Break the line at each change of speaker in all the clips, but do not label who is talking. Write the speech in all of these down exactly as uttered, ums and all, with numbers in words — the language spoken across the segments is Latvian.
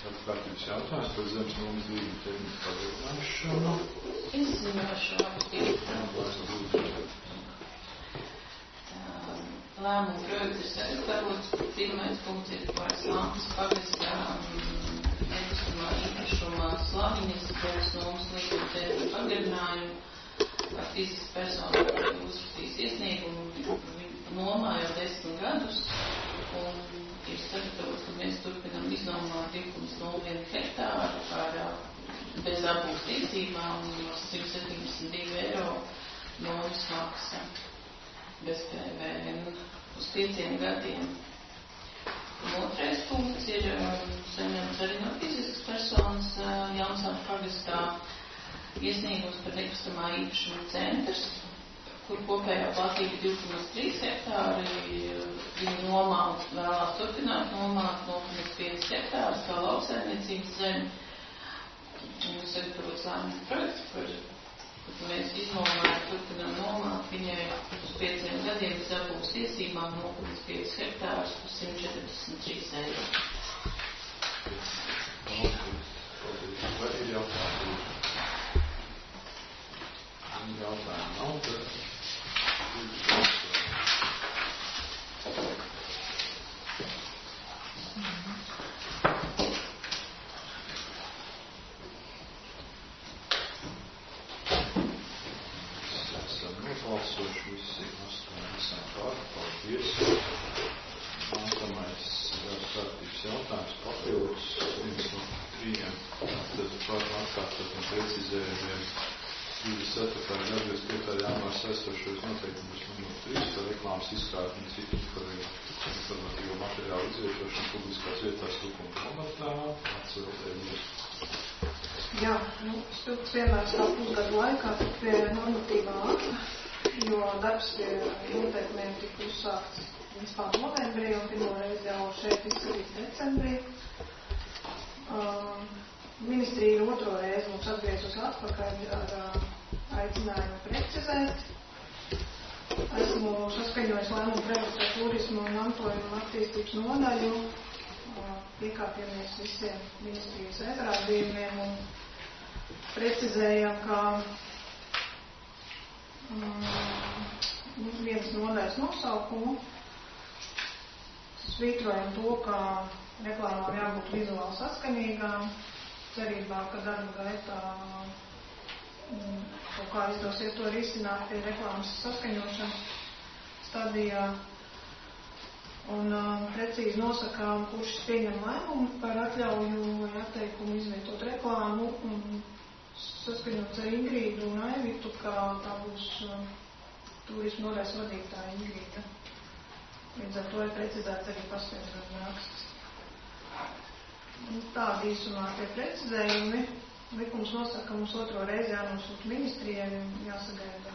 kārtības jautājums par zemes nomas līguma termiņu palielināšanu.
Izziņošu aktīvi. Lēmumu projekts ir sagatavots. Pirmais punkts ir par Slāņas pagastā nekustamā īpašumā Slāņas zemes nomas līguma termiņu pagarinājumu. Ar fiziskas personas uzrakstīs iesniegumu nomā jau desmit gadus. Un ir sagatavots, ka mēs turpinām iznomāt divi komats nulle viens hektāru ar bez apbūves tiesībām simt septiņdesmit divi eiro nomas maksa bez P V N uz pieciem gadiem. Un otrais punkts ir saņemts arī no fiziskas personas Jaunzēmas pagastā iesniegums par nekustamā īpašuma centrs, kur kopējā platība divi komats trīs hektāri, viņa nomā vēlās turpināt nomāt nulle komats pieci hektāri, kā lauksaimniecības zemi. Un sagatavots lēmums projekts, par kur mēs iznomājam, turpinām nomāt viņai uz pieciem gadiem bez apbūves tiesībām nulle komats pieci hektārus par simt četrdesmit trīs eiro.
Vai ir jautājumi? Jautājumi nav, bet esam nobalsoši visi astoņi esam pār. Paldies. Nākamais kārtības jautājums papildus viens no trījiem. Tad par atkārtot un precizējumiem divdesmit ceturtā gada piekā janvāra saistošos noteikumus numur trīs par reklāmas izstrādi un citu informatīvo materiālu izvietošanu publiskās vietās Lukuma pamatā. Atcerotējies.
Jā, nu, spilgts vienmēr tā pusgadu laikā tik pie normatīvā akta, jo darbs pie noteikumiem tika uzsākts vispār novembrī un pirmo reizi jau šeit izskatīts decembrī. Uh, Ministrija otro reizi mums atgriezus atpakaļ ar uh, aicinājumu precizēt. Esmu saskaņojis lēmumu projektu ar turismu un mantojuma attīstības nodaļu. Uh, piekāpjamies visiem ministrijas iegrādījumiem un precizējam, ka um, viens nodaļas nosaukumu svītrojam to, ka reklāmām jābūt vizuāli saskaņīgām. Cerībā, ka darba gaitā kaut kā izdosies to risināt pie reklāmas saskaņošanas stadijā. Un um, precīzi nosakām, kurš pieņem lēmumu par atļauju vai atteikumu izvietot reklāmu un saskaņots ar Ingrīdu un Aivitu, kā tā būs um, turismu nodaļas vadītāja Ingrīda. Līdz ar to ir precizēts arī paskaidrojuma raksts. Tādi īsumā tie precizējumi. Likums nosaka, ka mums otro reizi jānosūta ministrijai un jāsagaida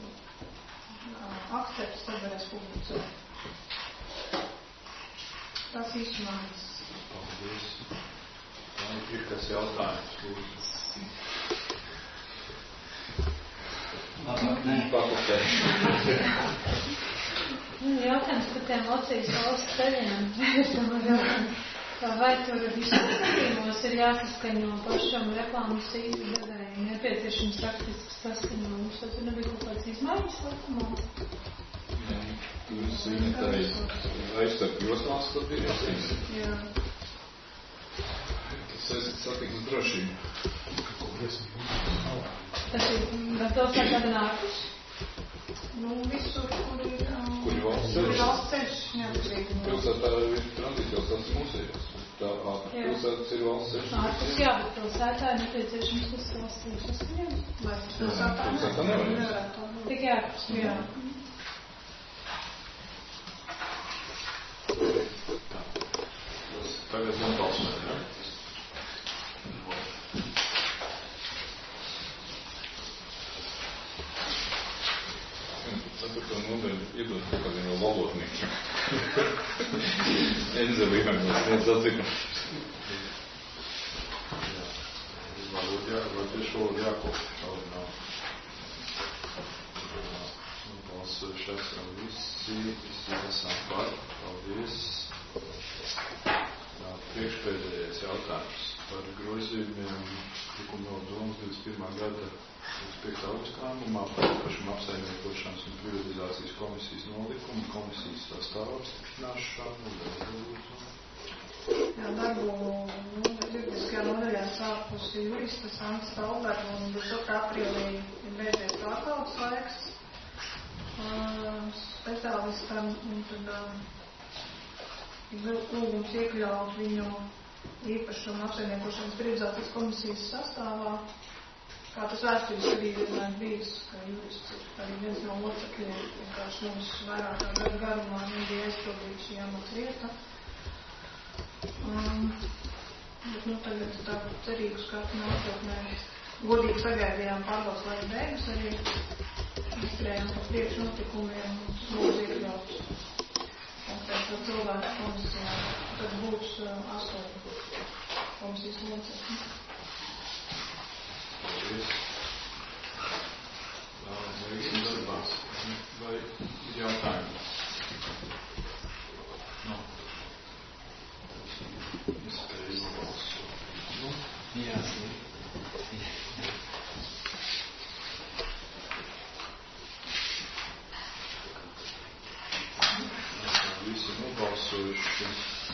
akcepts, tad varēs publicēt. Tas īsumā viss.
Paldies. Vai ir kas jautājums, lūdzu?
Labāk, nē.
Pakopēšu.
Jautājums par tiem Locijas valsts ceļiem. Vai tur visos gadījumos ir jāsaskaņo pašam reklāmas izdevējiem nepieciešams rakstisks saskaņojums? Vai tur nebija kaut kāds izmaiņas likumā?
Jā, tur ir signatēji aizsarg joslās, tad bija jāsīs.
Jā.
Tas saistīt satiksmes drošību.
Tas ir, bet tos ir kāda nākus?
Nu, visur, kur ir...
Kur ir valsts
ceļš?
ceļš?
Valsts ceļš, neatkarīgi.
Pilsētā ir tranzītjos, tas ir mūsējos. Tā pilsētas ir valsts ceļš.
Ārpus jā, bet pilsētā ir nepieciešams tas valsts ceļš saskaņojums.
Vai pilsētā
Pilsētā nevar.
nevar.
Tikai ārpus, jā.
Tagad nobalsojam, ja?
Ceturto nodaļu iedod kaut kādiem vēl valodniekiem. Enzelīmēm mēs sniedz atzīšanas.
Jā, vai tieši valodu jākopja, šaudu nav. Balsojuši esam visi, visi esam par. Paldies. Tā, priekšpēdējais jautājums par grozījumiem likuma no domas divdesmit pirmā gada divdesmit piektā augusta lēmumā par īpašumu apsaimniekošanas un privatizācijas komisijas nolikumu, komisijas sastāvu apstiprināšanu.
Jā, darbu juridiskajā nodaļā sākusi jurista Santa Stalberga un divdesmit otrā aprīlī ir beidzies pārbaudas laiks speciālistam, un tad ir lūgums iekļaut viņu īpašumu apsaimniekošanas privatizācijas komisijas sastāvā. Kā tas vēstures arī vienmēr bijis, ka jurists ir arī viens no locekļiem, vienkārši mums vairāk kā gadu garumā nebija aizpildīt šī amata vieta. Um, bet, nu, tagad tā cerīgus, kā nākotnē godīgi sagaidījām pārbaudas laika beigas, arī izturējām par priekšnotikumiem un lūdzu iekļaut konkrēto cilvēku komisijā. Tad būs uh, astoņi komisijas locekļi.
Paldies. Veiksim darbā. Vai ir jautājumi? No. Iespēja nobalsot. Nu? Jā. Visi nobalsojuši.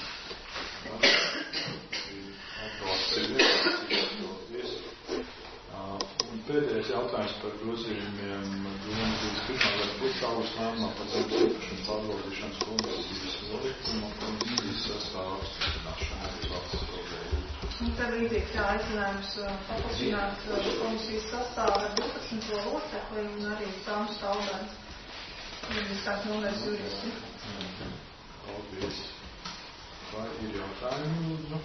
Atbalsts ir viens. Un pēdējais jautājums par grozījumiem domas divdesmit pirmā gada piektā augusta lēmumā par zemes īpašumu pārbaudīšanas komisijas nolikumu un komisijas sastāvu apstiprināšanu arī valsts valdē.
Un tad līdzīgs aicinājums paplašināt komisijas sastāvu ar divpadsmit locekli un arī Santa Stalberga. Juridiskās nodaļas juristi.
Paldies. Vai ir jautājumi, lūdzu?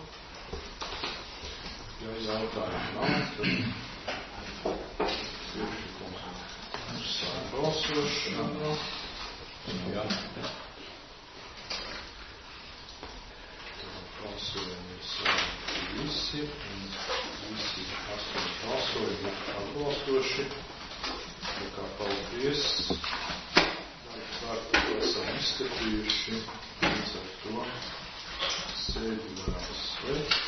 Ja jautājumi nav, tad priekšlikums uzsāk balsošanu. Jā. Balsojumi ir sākti visi, un visi astoņi balsojumi ir atbalstoši. Tā kā paldies. Kārtu esam izskatījuši, līdz ar to sēdi varētu slēgt.